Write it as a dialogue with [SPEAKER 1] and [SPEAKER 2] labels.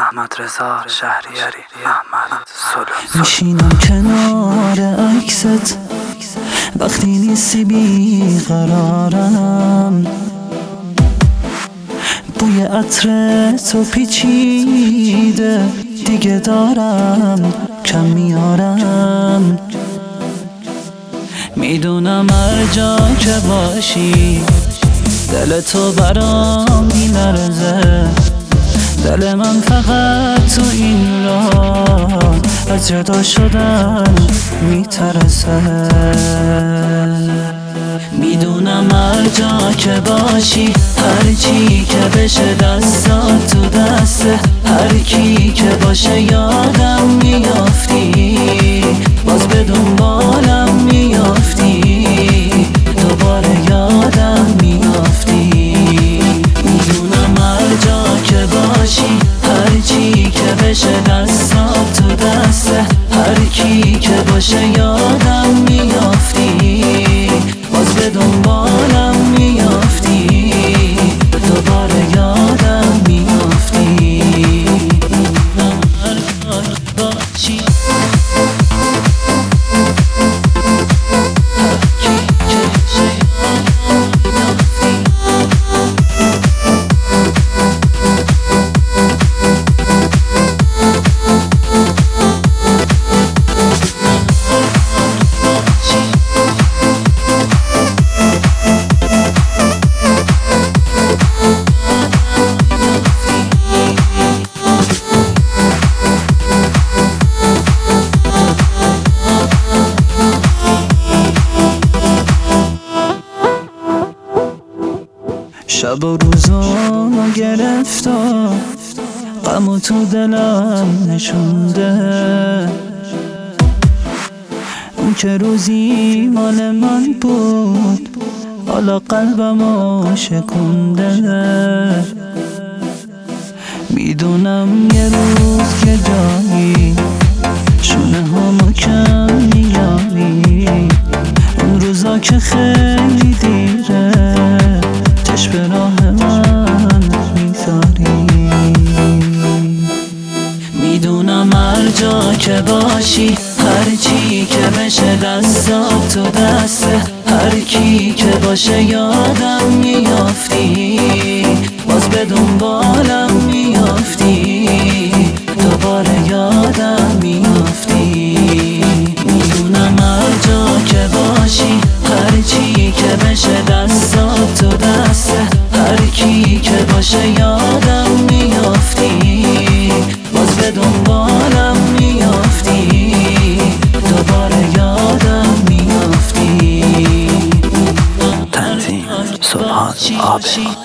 [SPEAKER 1] احمد رضا شهریاری، احمد سلو.
[SPEAKER 2] میشینم کنار عکست وقتی نیستی بی قرارم، بوی عطر تو پیچیده دیگه دارم کم میارم. میدونم هر جا که باشی دل تو برام میلرزه، دل من فقط تو این راه از جدا شدن میترسه. میدونم هر جا که باشی، هر چی که بشه دستات تو دسته، هر کی که باشه یادم میافتی، باز به دنبالم میافتی، دوباره یادم میافتی. میدونم هر جا که باشی، هر چی که بشه دستات تو دسته، هر کی که باشه یادم میافتی، باز به دنبالم میافتی، دوباره یادم میافتی. میدونم هر جا که باشی، شب و روزا گرفتا غم تو دلم نشونده، اون که روزی مال من بود حالا قلبمو شکونده. میدونم یه روز که جایی شونه همو کم میاری، اون روزا که خیلی دیره چشم به راه من میذاری. میدونم هر جا که باشی، هر چی که بشه دستات تو دسته، هر کی که باشه یادم میافتی، باز به دنبالم میافتی، دوباره یادم میافتی. میدونم هر جا که باشی، هر چی که بشه دستات تو دسته، هر کی که باشه یادم میافتی، باز به دنبالم میافتی، دوباره یادم میافتی.
[SPEAKER 1] تنظیم سبحان آبی.